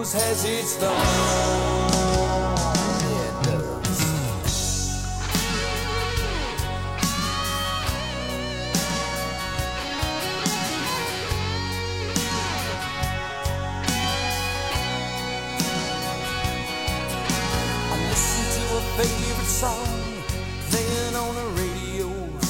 rose has its thorn. Yeah, it does. I listen to a favorite song playing on the radio.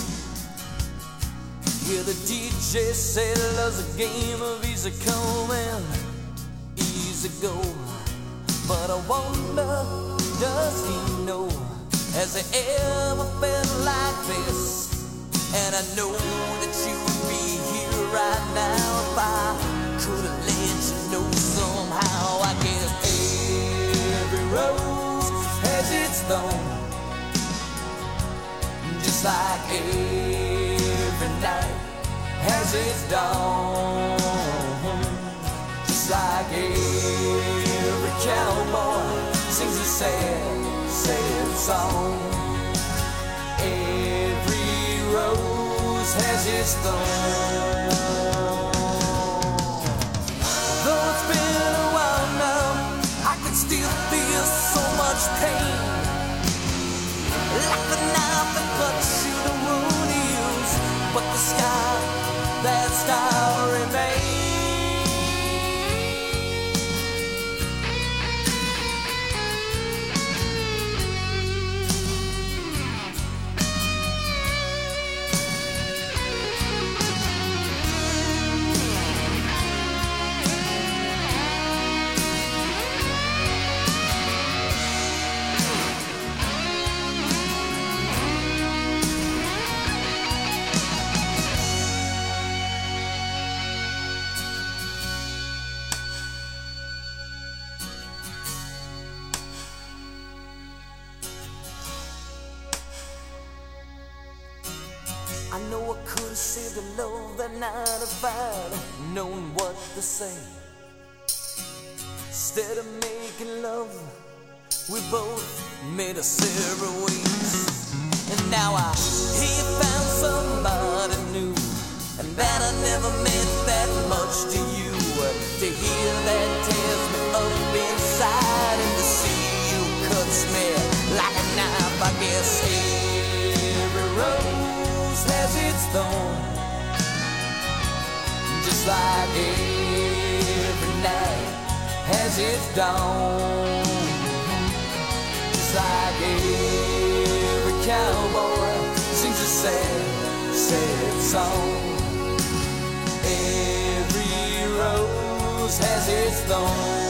Hear the DJ say love's a game of easy come and easy go. But I wonder, does he know? Has he ever felt like this? And I know that you would be here right now if I could have let you know somehow. I guess every rose has its thorn, just like every night has its dawn. Just like every cowboy sings a sad, sad song. Every rose has its thorn. Though it's been a while now, I can still feel so much pain. Like the knife that cuts you the wound heals, but the sky, that star remains. I know I could have saved the love that night if I'd known what to say. Instead of making love, we both made us separate ways. And now I hear you found somebody new, and that I never meant that much to you. To hear that tears me up inside, and to see you cuts me like a knife. I guess every rose has its thorn, just like every night has its dawn. Just like every cowboy sings a sad, sad song. Every rose has its thorn.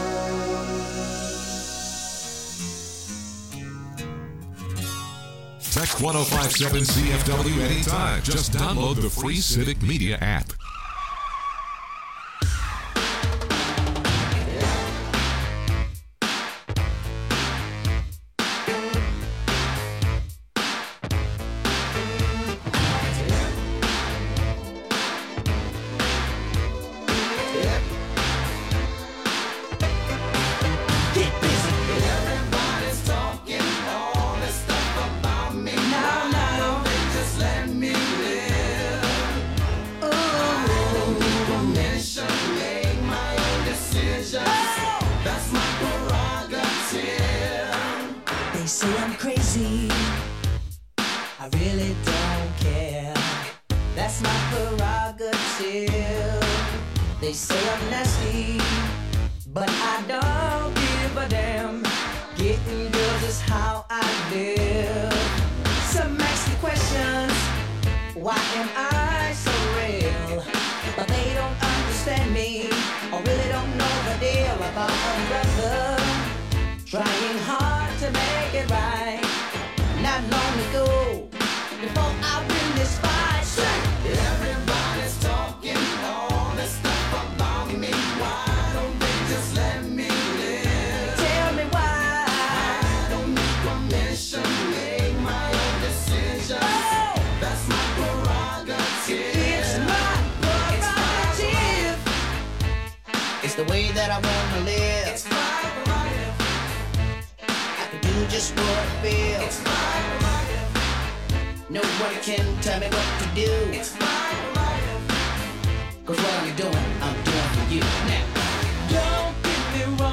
Text 1057 CFW anytime. Just download the free Civic Media app. They say I'm crazy, I really don't care. That's my prerogative. They say I'm nasty, but I don't give a damn. Getting girls is how I live. Some ask me questions, why am I so real? But they don't understand me, or really don't know the deal about a brother trying hard to make it right. Not long ago, before I win this fight, everybody's talking all this stuff about me. Why don't they just let me live? Tell me why. I don't need permission to make my own decisions. Oh, that's my prerogative. It's my prerogative. It's the way that I wanna live. It's my prerogative. I can do just what I feel. It's my prerogative. Nobody can tell me what to do. It's my prerogative. 'Cause what I'm doing for you now. Don't get me wrong.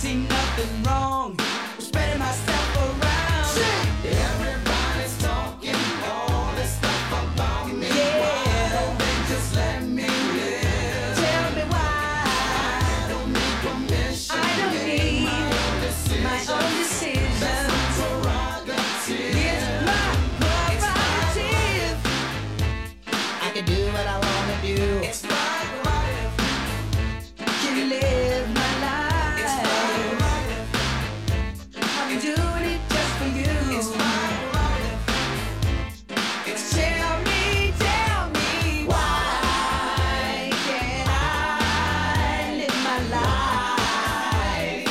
see nothing wrong with spreading myself around. Everybody's talking all this stuff about me. Yeah. Why don't they just let me live? Tell me why. I don't need permission. I don't need my own decision. That's my prerogative. It's my prerogative. I can do what I want to do. It's my prerogative. Can live my life. It's my prerogative. I'm doing it just for you. It's my prerogative. It's tell me why can't I live my life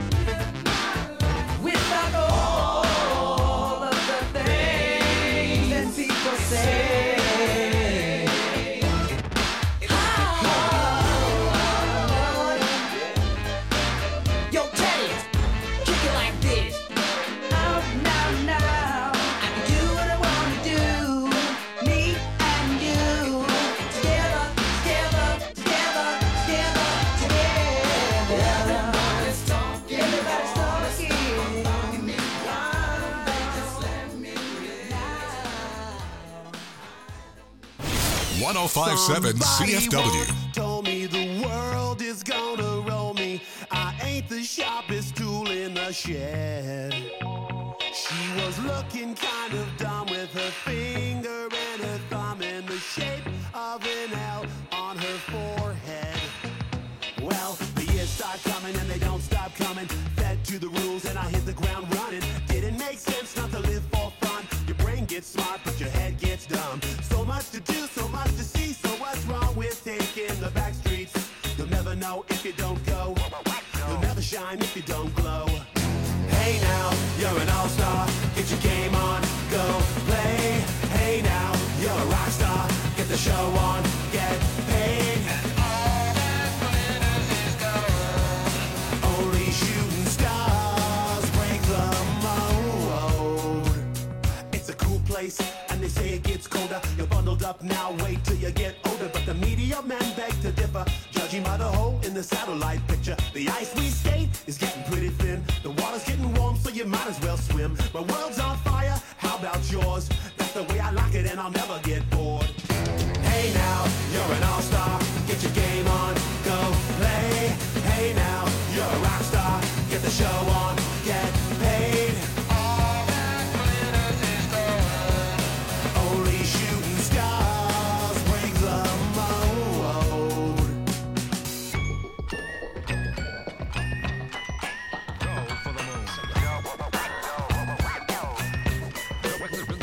without all of the things that people say? Yo, Teddy, kick it like this. Now, I can do what I want to do. Me and you, together. Everybody's talking. Everybody's talking. Why don't they just let me live? 1057 CFW. Told me the world is gonna roll me. I ain't the sharpest tool in the shed. She was looking kind of dumb with her finger and her thumb in the shape of an L on her forehead. Well, the years start coming and they don't stop coming. Fed to the rules and I hit the ground running. Didn't make sense not to live for fun. Your brain gets smart but your head gets dumb. So much to do, so much to see. So what's wrong with taking the back streets? You'll never know if you don't go. You'll never shine if you don't glow. Hey now, you're an all-star. Get your game on, go play. Hey now, you're a rock star. Get the show on, get paid. Only shooting stars break the mold. It's a cool place, and they say it gets colder. You're bundled up now, wait till you get older. But the media men beg to differ, judging by the hole in the satellite picture. The ice we skate is getting pretty thin. The water's getting warm, so you might as well swim. My world's on fire, how about yours? That's the way I like it, and I'll never get bored. Hey now, you're an all-star. Get your game on, go play. Hey now, you're a rock star. Get the show on, get paid. Only shooting stars break the mold. Go for the moon. Go for the moon. Go for the moon.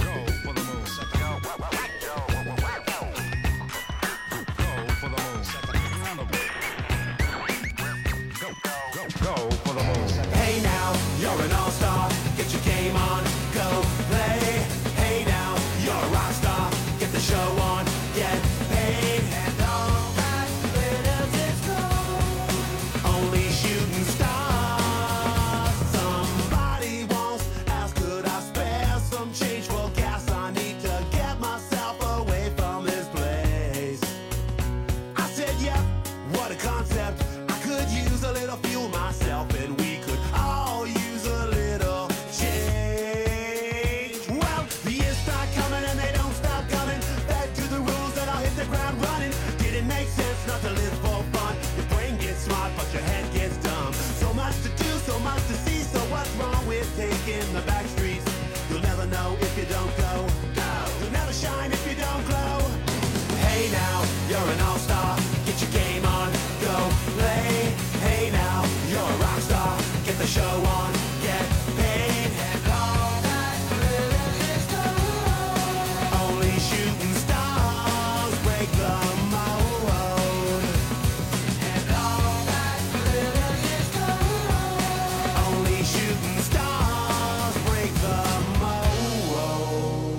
Go for the moon. Hey now, you're an all-star. Get your game on, go play. Hey now, you're a rock star. Get the show on, get paid. And all that glitters is gold. Only shooting stars. Somebody once asked, could I spare some change for gas? I need to get myself away from this place. I said, yep, what a concept. I could use a little fuel myself, and we could all use a little change. Well, the years start coming and they don't stop coming. Back to the rules and I'll hit the ground running. Didn't make sense not to live for fun. Your brain gets smart, but your head gets dumb. So much to do, so much to see. So what's wrong with taking the back streets? You'll never know if you don't go. You'll never shine if you don't glow. Hey now, you're an all-star. Get your game on, go play. Hey now, you're a rock star. Get the show on, get paid. And all that glitters is gold. Only shooting stars break the mold. And all that glitters is gold. Only shooting stars break the mold.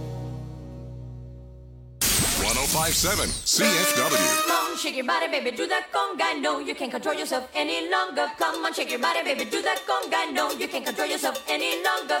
1057 CFW. Come on, shake your body, baby, do that conga. No, you can't control yourself any longer. Come on, shake your body, baby, do that conga. No, you can't control yourself any longer.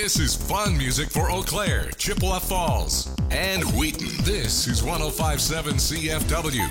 This is fun music for Eau Claire, Chippewa Falls, and Wheaton. This is 105.7 CFW.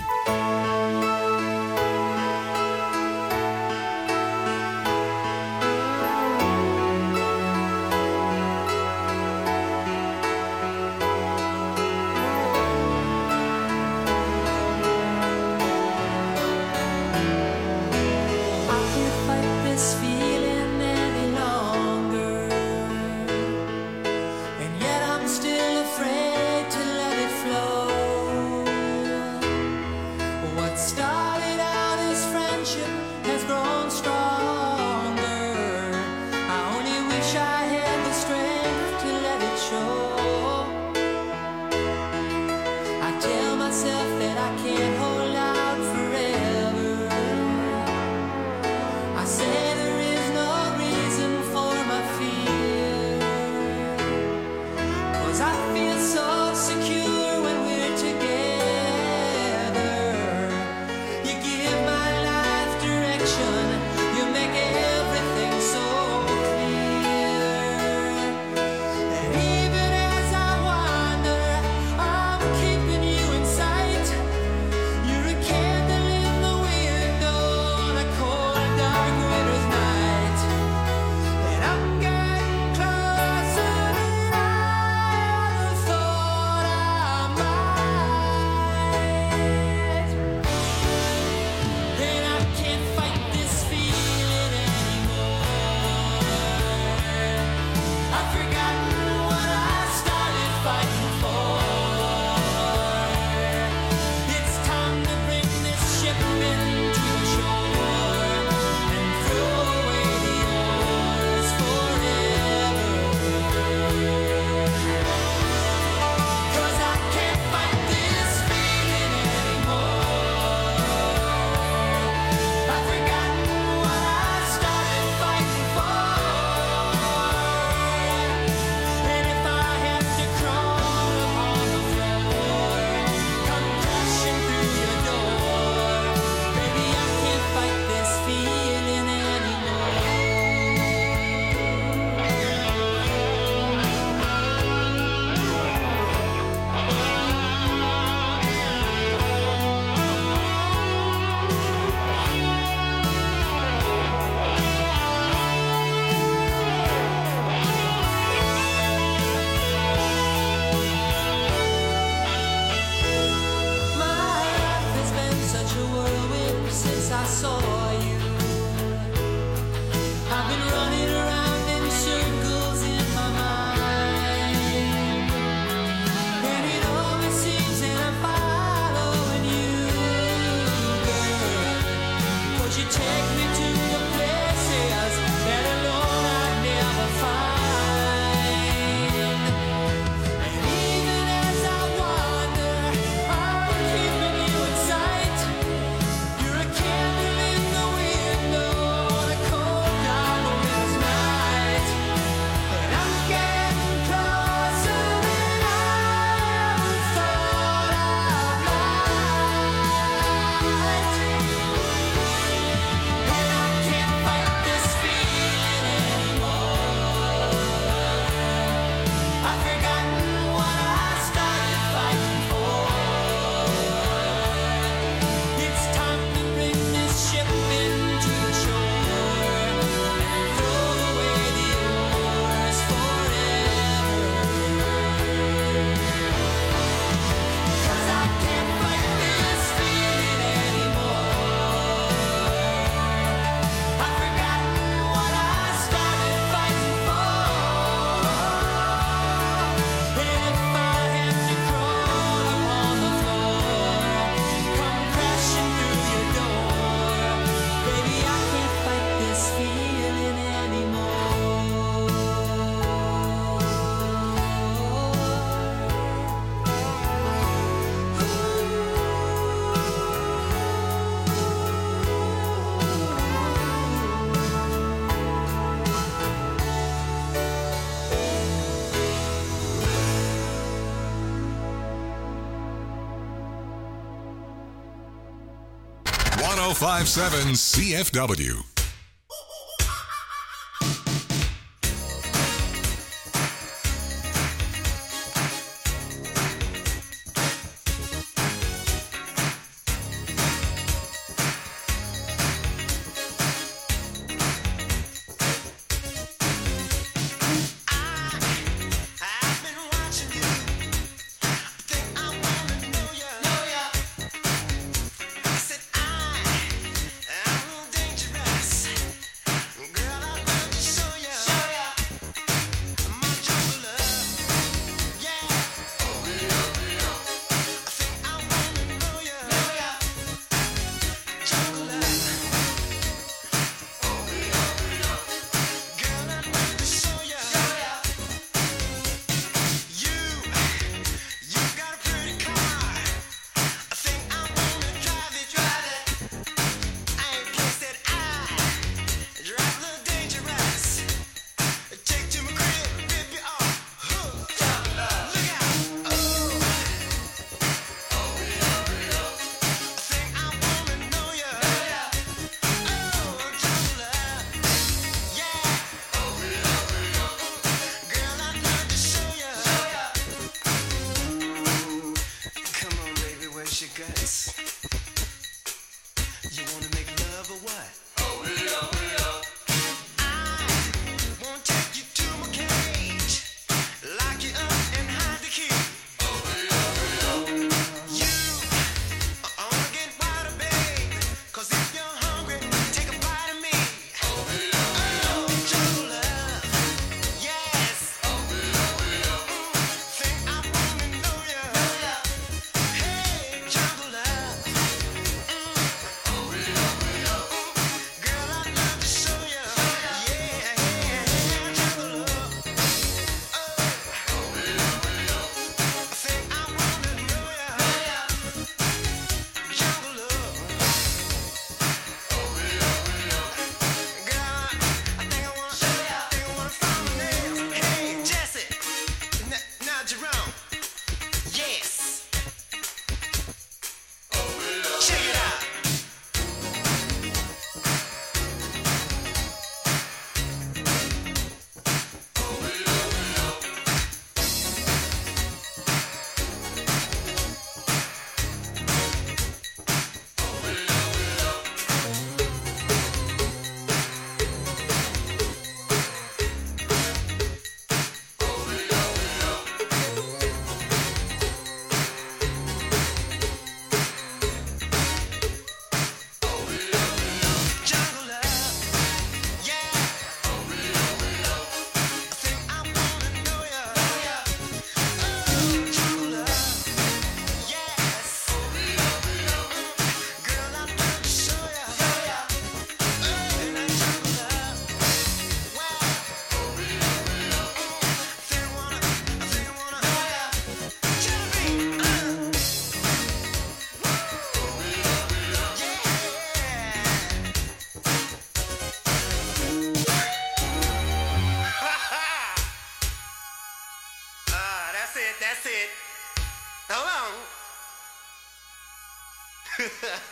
.5.7 CFW.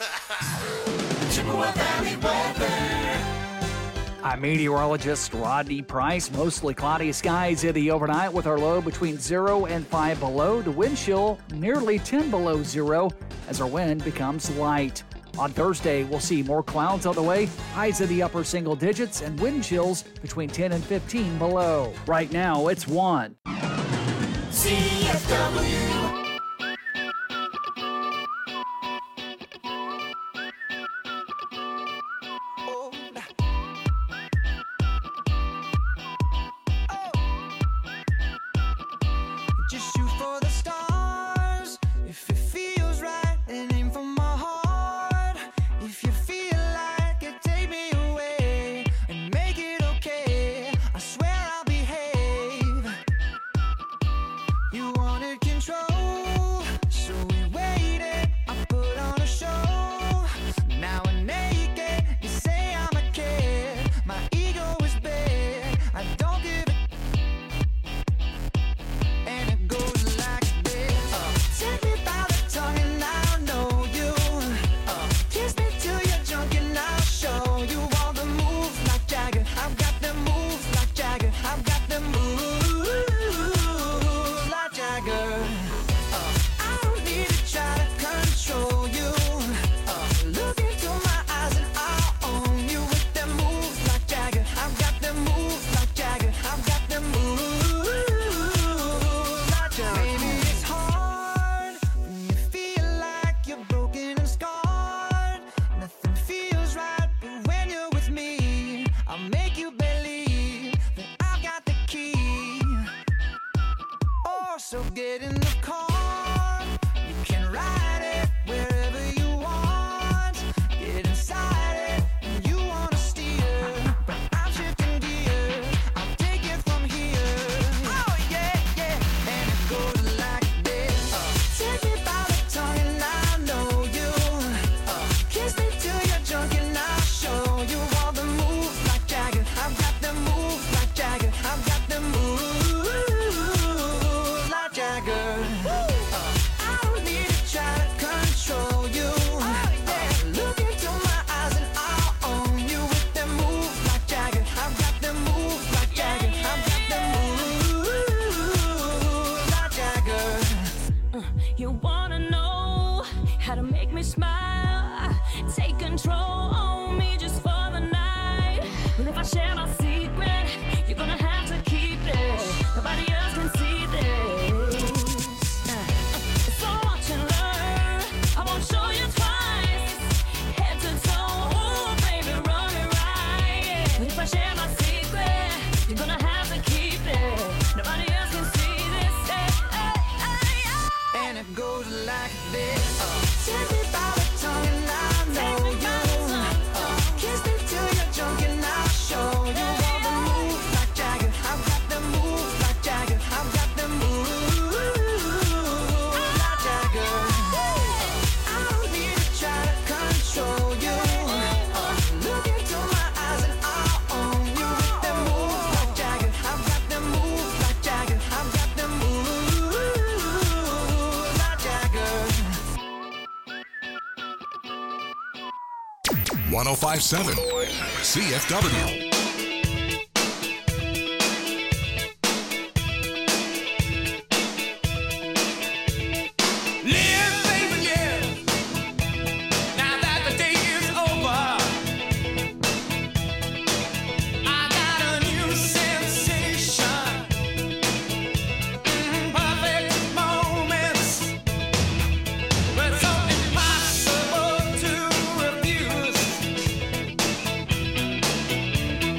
Chippewa Valley weather. I'm meteorologist Rodney Price. Mostly cloudy skies in the overnight with our low between 0 and 5 below. The wind chill nearly 10 below 0 as our wind becomes light. On Thursday, we'll see more clouds on the way, highs in the upper single digits, and wind chills between 10 and 15 below. Right now, it's 1. CFW. Just shoot for the stars if it feels right, and aim for my heart. If you feel like it, take me away and make it okay. I swear I'll behave. You wanted control, so we waited. I put on a show. Now we're naked. You say I'm a kid. My ego is big. I don't give a and it goes like this. Take me by the tongue and I'll know you. Kiss me till you're drunk and I'll show you all the moves like Jagger. I've got the moves like Jagger. I've got the moves like Jagger. I don't need to try to control you. Look into my eyes and I'll own you with the moves like Jagger. I've got the moves like Jagger. I've got the moves. Maybe it's hard when you feel like you're broken and scarred. Nothing feels right, but when you're with me, I'll make you believe that I've got the key. Oh, so get in the car. You can ride it wherever you want. Get inside it and you wanna steer, but I'm shifting gears. I'll take it from here. Oh yeah, yeah. And it goes like this. Take me by the tongue and I know you. Kiss me till you're drunk and I'll show you all the moves like Jagger. I've got the moves like Jagger. I've got the moves like Jagger. I don't need to try to control you. Look into my eyes and I'll own you with the moves like Jagger. I've got the moves like Jagger. I've got the moves like Jagger. You wanna know how to make me smile? Take control on me just for the night. But if I share my secret, you're gonna have to keep it. Nobody else can see this. So watch and learn. I won't show you twice. Head to toe, oh baby, run it right. But if I share my secret, you're gonna have to keep it. Nobody else can see this. And it goes like this. Take me by the tongue and I know you. Kiss me till you're drunk and I'll show you all the moves like Jagger. I've got the moves like Jagger. I've got the moves like Jagger. I don't need to try to control you. Look into my eyes and I'll own you with the moves like Jagger. I've got the moves like Jagger. I've got the moves like Jagger. 1057 CFW. Live, baby, live. Now that the day is over, I got a new sensation. Perfect moments, but so impossible to refuse.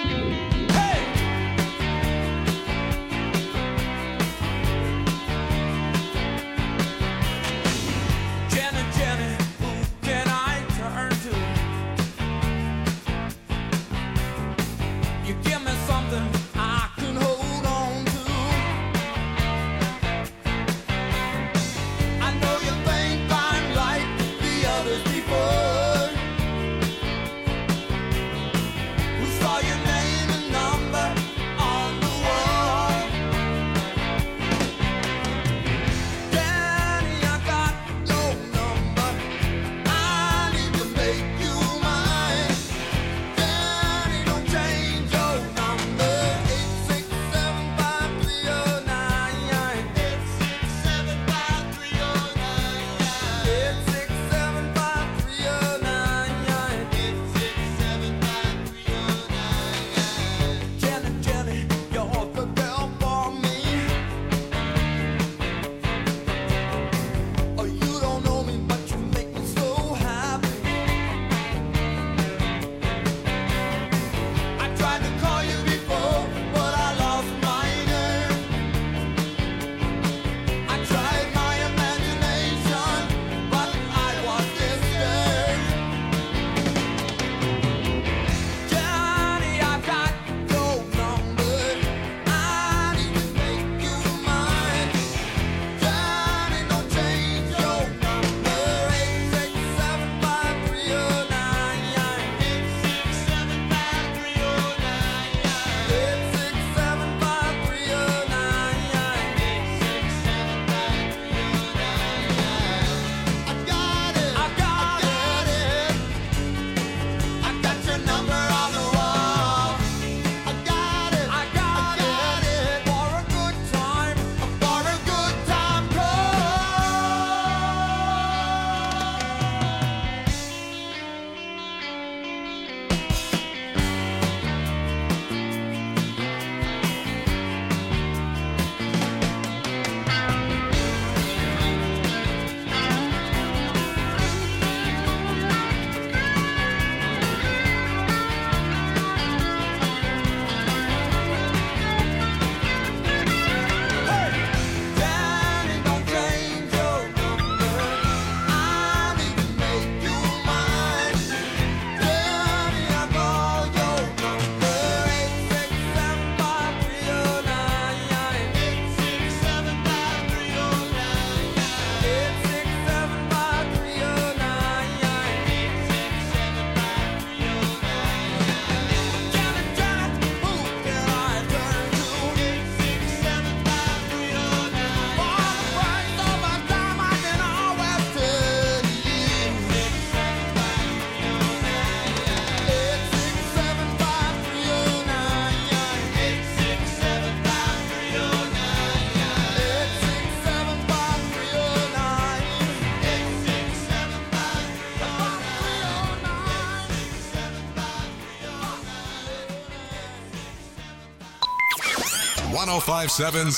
1057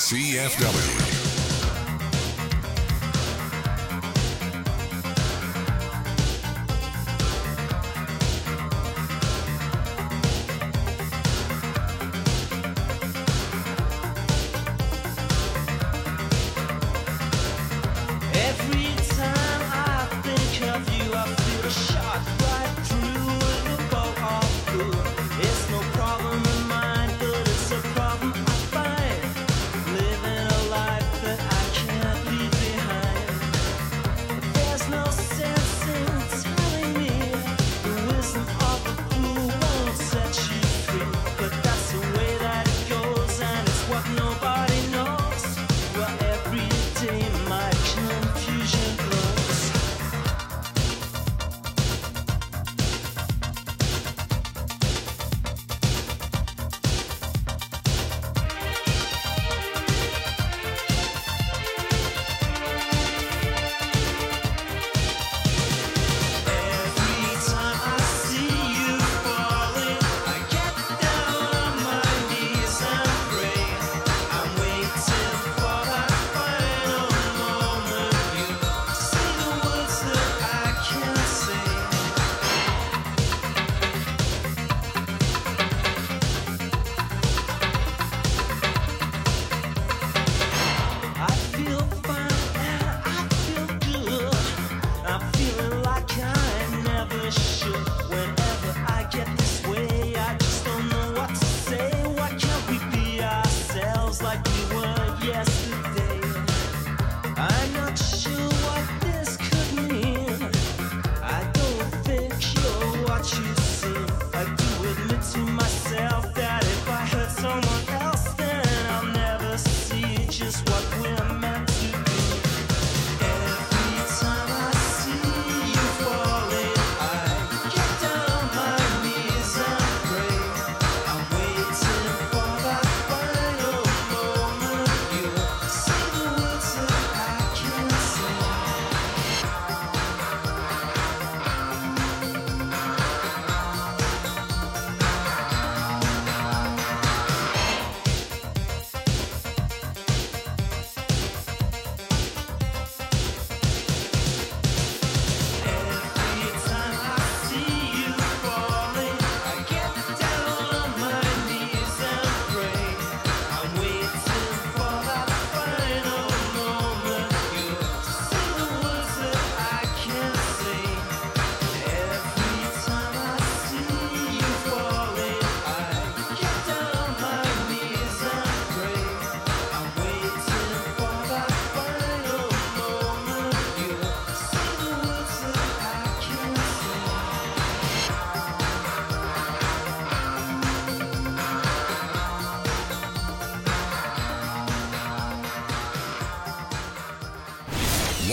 CFW. Living a life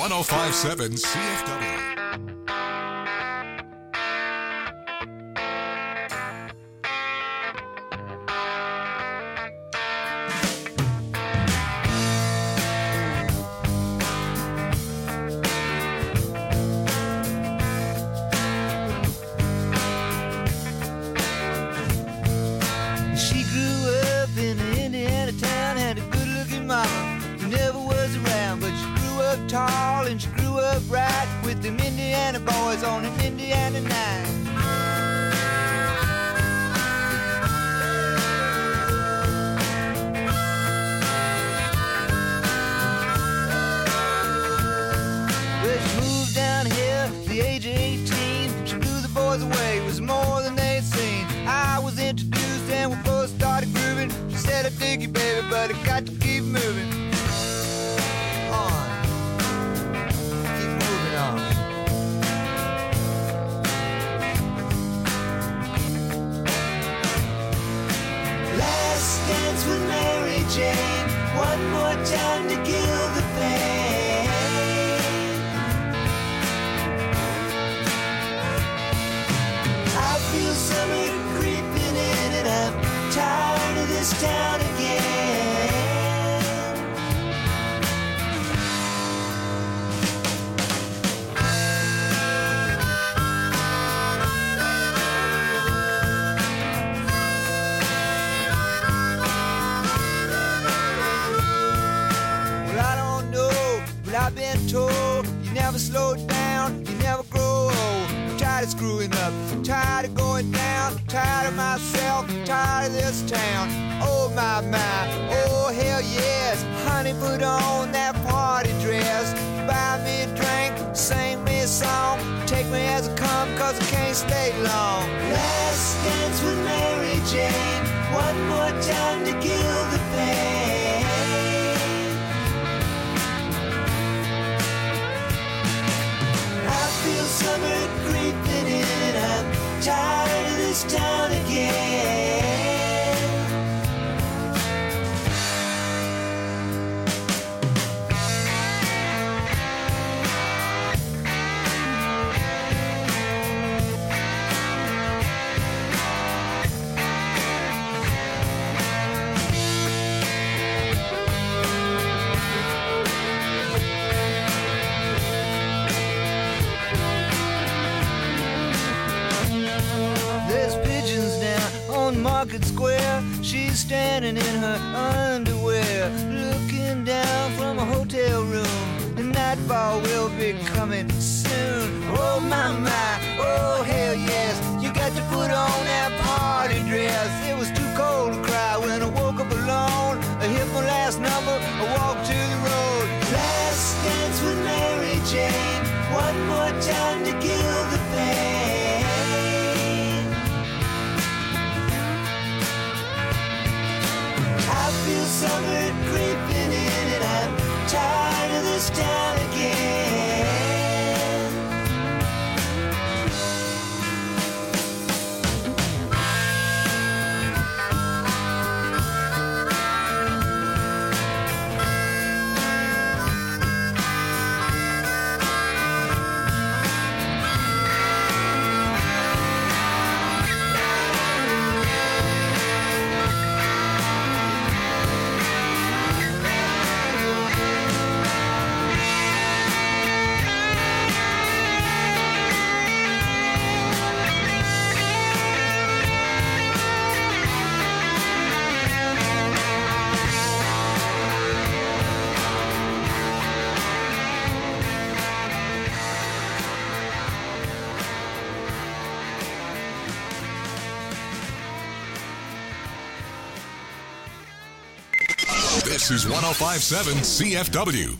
1057 CFW. She grew up in an Indiana town, had a good-looking mama who never was around, but she grew up tall and she grew up right with them Indiana boys on an Indiana night. Well, she moved down here at the age of 18. She blew the boys away, it was more than they'd seen. I was introduced and we both started grooving. She said, I dig you, baby, but I got to keep moving on. Keep moving on. Last dance with Mary Jane. One more time to kill the pain. I feel summer creeping in and I'm tired of this town again. Well, I don't know, but I've been told you never slow down, you never grow old. I'm tired of screwing up, I'm tired of going down, I'm tired of myself, I'm tired of this town. Oh my, oh hell yes. Honey, put on that party dress. Buy me a drink, sing me a song. Take me as I come, cause I can't stay long. Last dance with Mary Jane. One more time to kill the pain. I feel summer creeping in and I'm tired of this town again. There's pigeons down on Market Square. She's standing in her underwear, looking down from a hotel room. The nightfall will be coming soon. Oh my, oh hell yes. You got to put on that party dress. It was too cold to cry when I woke up alone. I hit my last number, I walked to the road. Last dance with Mary Jane. One more time to kill the pain. I feel summer creeping in and I'm tired of this town again. This is 1057 CFW.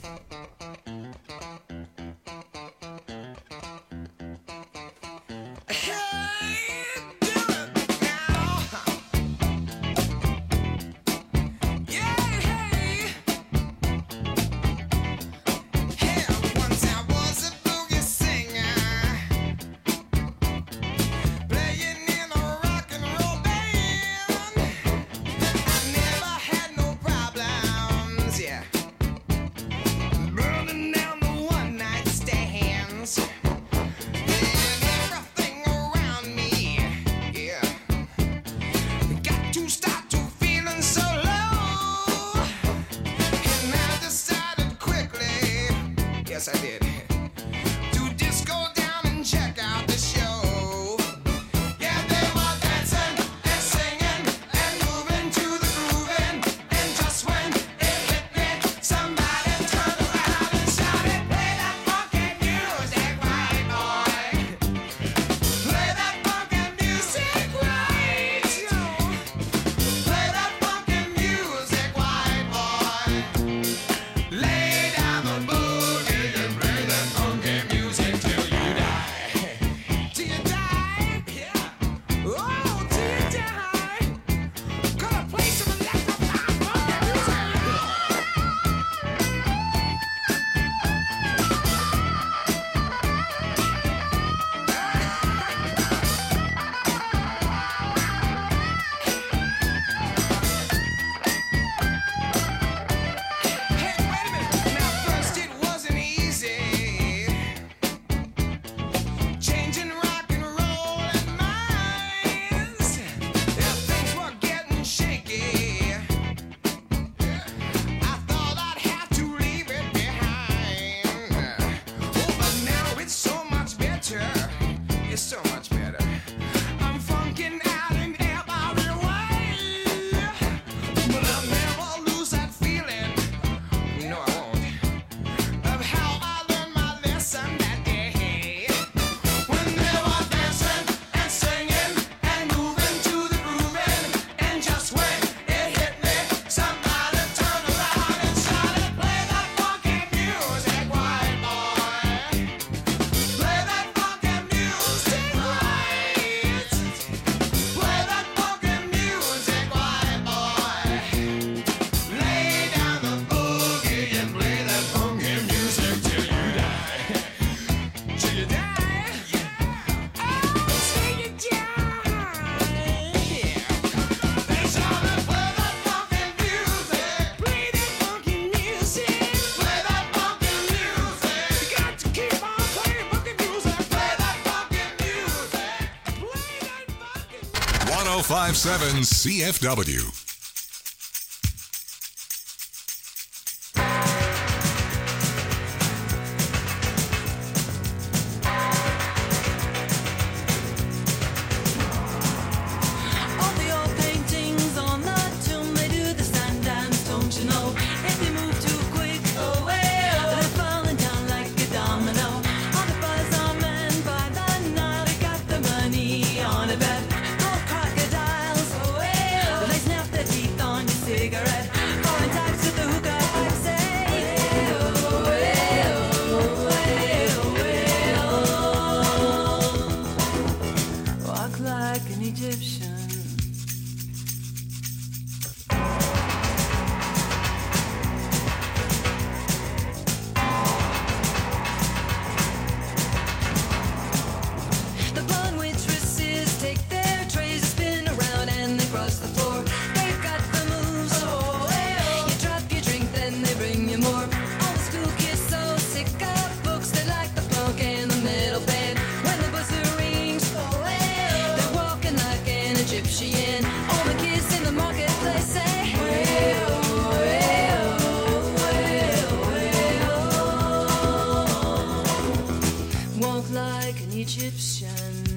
1057 CFW. All the old paintings on the tomb, they do the sign dance, don't you know? If they move too quick, they're falling down like a domino. All the buzz are men by the Nile, they got the money on a bet. Gold crocodiles, they snap their teeth on your cigarette. Foreign types with the hookah pipe say, walk like an Egyptian. The blonde waitresses take their trays and spin around and they cross the floor. They've got the moves. You drop your drink, then they bring you more. All the school kids so sick of books, they like the punk and the metal band. When the buzzer rings, they're walking like an Egyptian. All the kids in the marketplace say, walk like an Egyptian.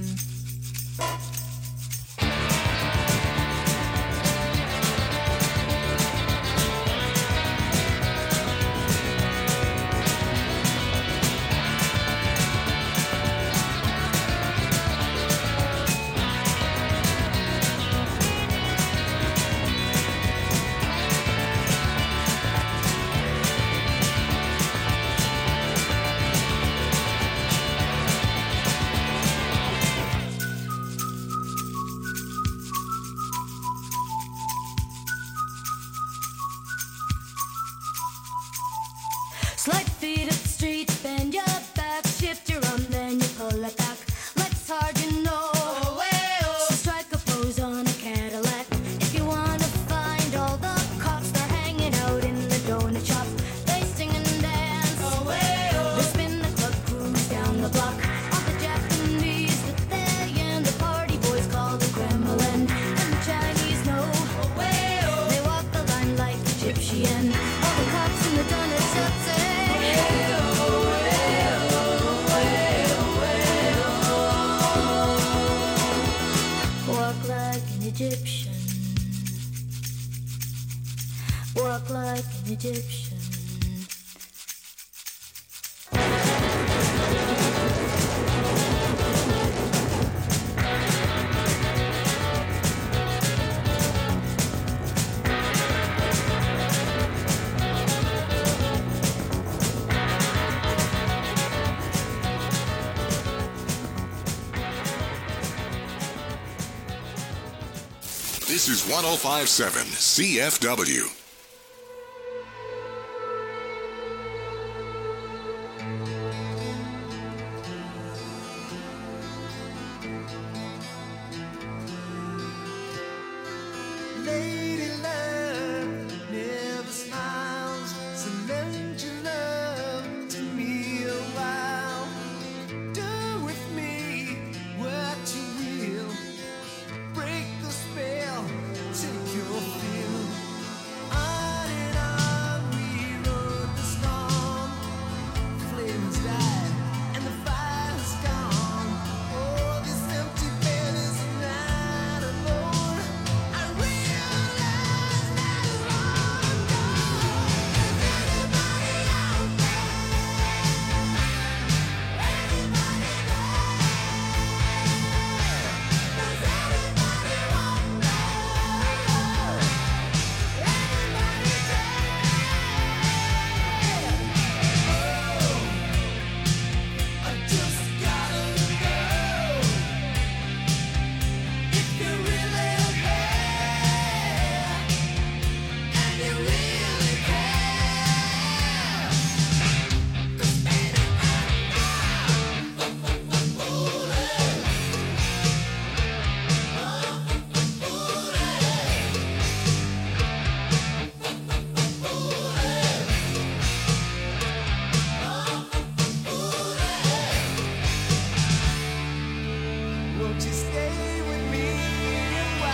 Slide feet up the street, bend your back, shift your arm, then you pull it back. Life's hard, you know. So strike a pose on a Cadillac. If you wanna find all the cops, they're hanging out in the donut shop. They sing and dance. They spin the club, cruise down the block. All the Japanese with their yen, the party boys call the Kremlin, and the Chinese know. They walk the line like Egyptian. All the cops in the donut shop say, walk like an Egyptian. Walk like an Egyptian. This is 1057 CFW. Lady love never smiles, so lend your love to me a while. Do with me what you will, break the spell, take your fill. On and on we rode the storm, flames died and the fire's gone. Oh, this empty bed is not alone. I realize that I'm gone. Is anybody out there? Anybody Won't you stay with me a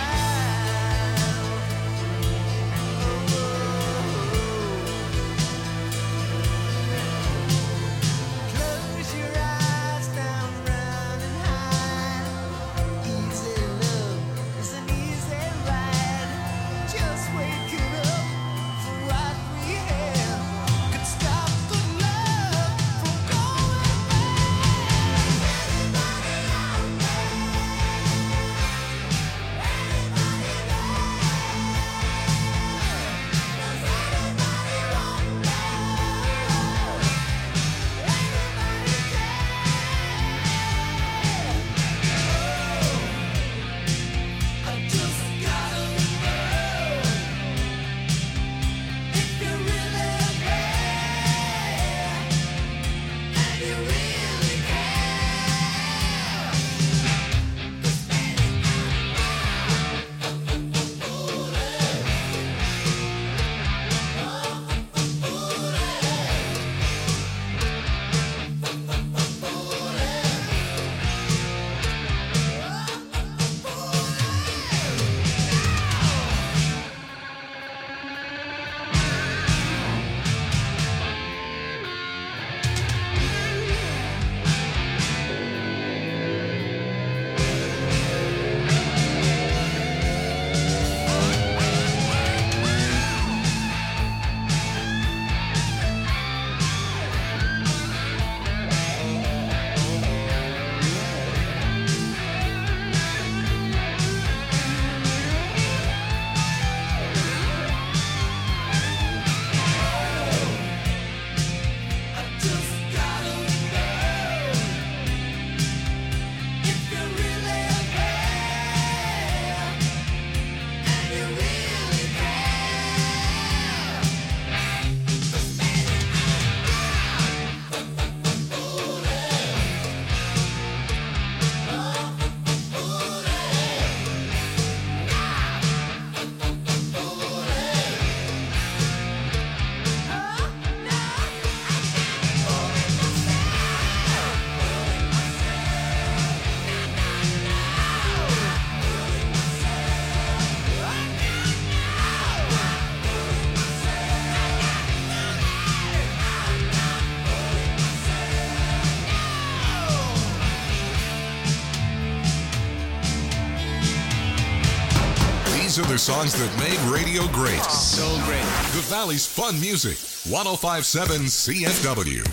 These are the songs that made radio great. So great. The Valley's fun music. 1057 CFW.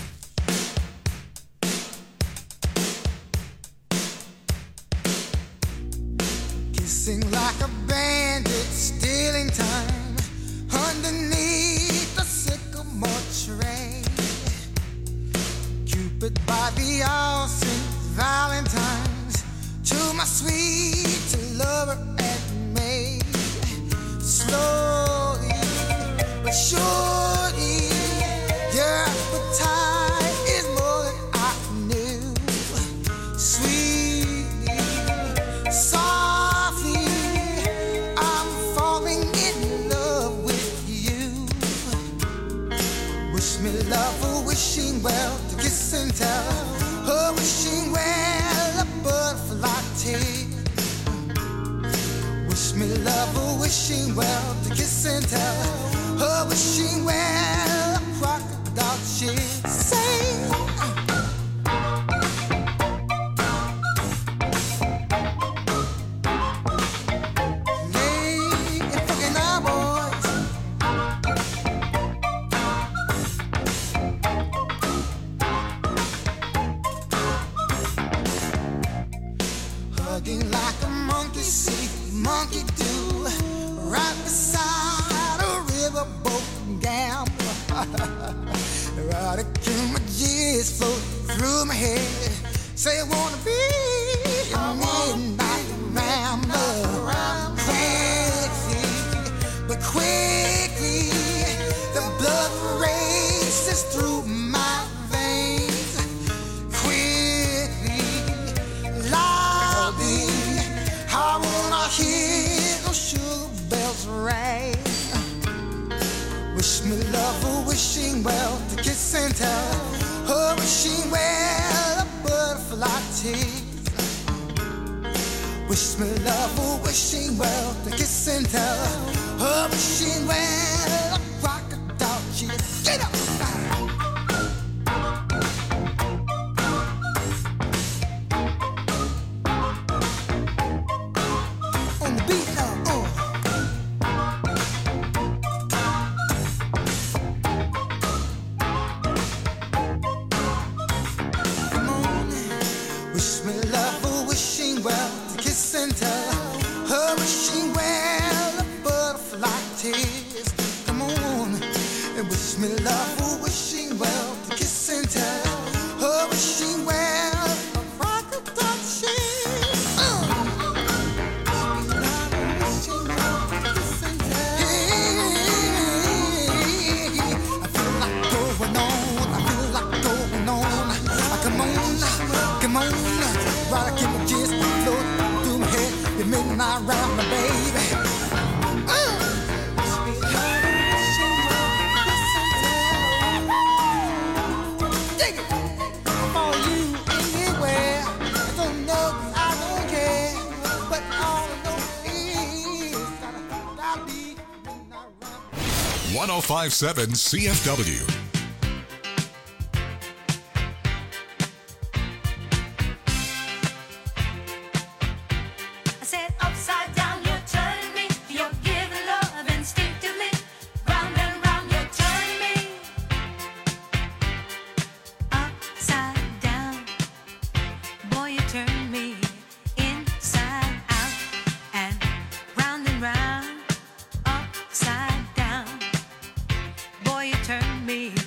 Kissing like a bandit, stealing time underneath the sycamore tree. Cupid by the all St. Valentine's to my sweet lover and me. Slowly but surely, your appetite is more than I knew. Sweetly, softly, I'm falling in love with you. Wish me love, a wishing well, to kiss and tell. A wishing well, a butterfly tea. Wish me love, a wishing well, to kiss and tell. A wishing well, a crocodile she'd say. Hugging like a monkey see, monkey do, right beside a riverboat gambler. Erotic images float through my head. Say I wanna be a midnight rambler. Quickly, but quickly, the blood races through my veins. Quickly, loudly, I wanna hear those sugar bells ring. Wish me love, a wishing well, to kiss and tell. A wishing well, a butterfly tease. Wish me love, a wishing well, to kiss and tell. A wishing well, a crocodile cheese. Get up! On the beat now, Come on, wish me love, a wishing well, to kiss and tell. A wishing well, a butterfly tears. Come on, and wish me love, a wishing well, to kiss and tell. A wishing well, a crocodile cheese. Come on, while I keep my kiss floating through my head, you make me not round my baby. Dig it. For you anywhere, I don't know 'cause I don't care, but all I know is that I'll be not round. 1057 CFW. I said upside down, you're turning me. You're giving love instinctively. Round and round, you're turning me. Upside down, boy, you turn me inside out. And round, upside down, boy, you turn me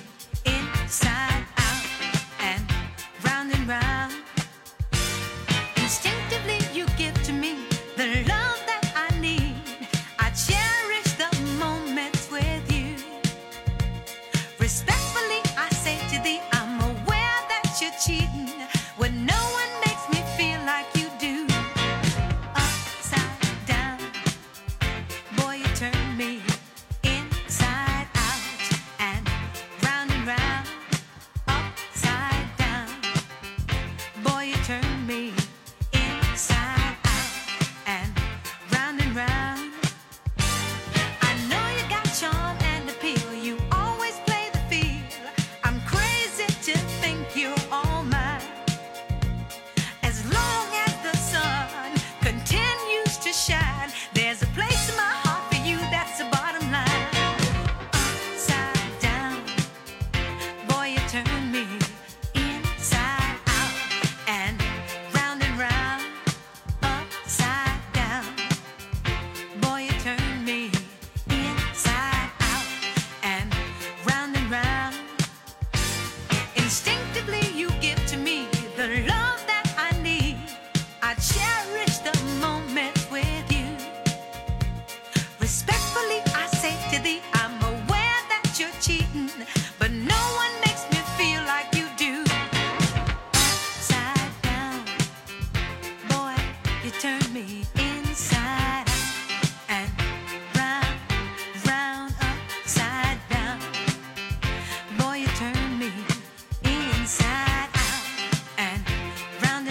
me inside out and round, round, upside down. Boy, you turn me inside out and round,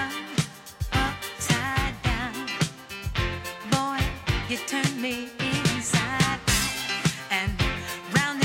upside down. Boy, you turn me inside out and round,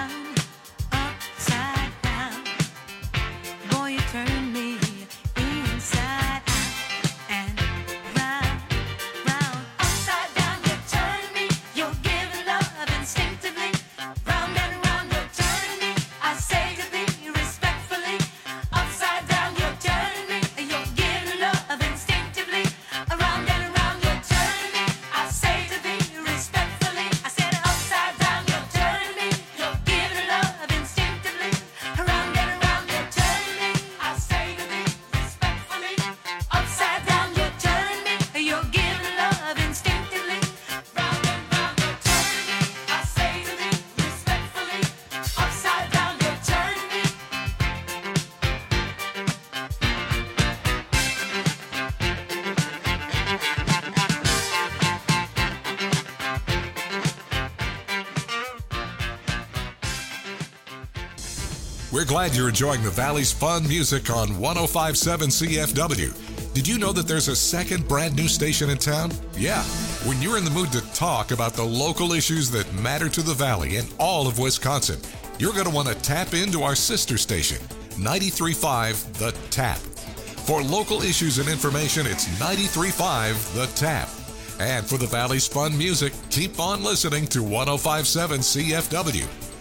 upside down. Boy, you turn me inside out and round, upside down. You turn me, you're giving love instinctively. Round and round, you're turning me. I say to thee respectfully. Upside down, you're turning me. You're giving love instinctively. Around and around, you're turning me. I say to thee respectfully. I said upside down, you're turning me. You're giving love instinctively. Around and around, you're turning me. I say to thee respectfully. Upside down, you're turning me. You're giving love instinctively. Round and round, you're turning me. I say to thee respectfully. Upside down, you're turning me. We're glad you're enjoying the Valley's fun music on 105.7 CFW. Did you know that there's a second brand new station in town? Yeah. When you're in the mood to talk about the local issues that matter to the Valley and all of Wisconsin, you're going to want to tap into our sister station, 93.5 The Tap. For local issues and information, it's 93.5 The Tap. And for the Valley's fun music, keep on listening to 105.7 CFW.